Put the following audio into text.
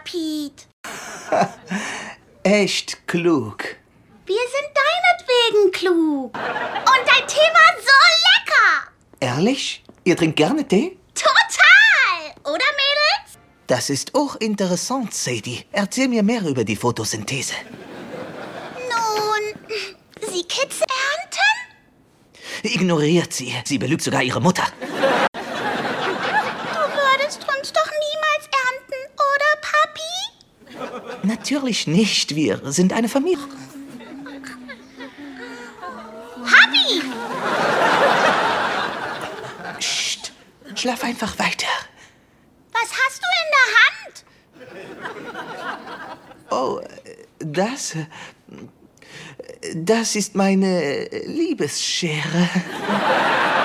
Piet. Echt klug. Wir sind deinetwegen klug. Und dein Tee war so lecker. Ehrlich? Ihr trinkt gerne Tee? Total. Oder, Mädels? Das ist auch interessant, Sadie. Erzähl mir mehr über die Photosynthese. Nun, Sie Kids ernten? Ignoriert sie. Sie belügt sogar ihre Mutter. Du würdest uns doch niemals ernten, oder, Papi? Natürlich nicht. Wir sind eine Familie. Papi! Psst. Schlaf einfach weiter. Was hast du in der Hand? Oh, das ist meine Liebesschere.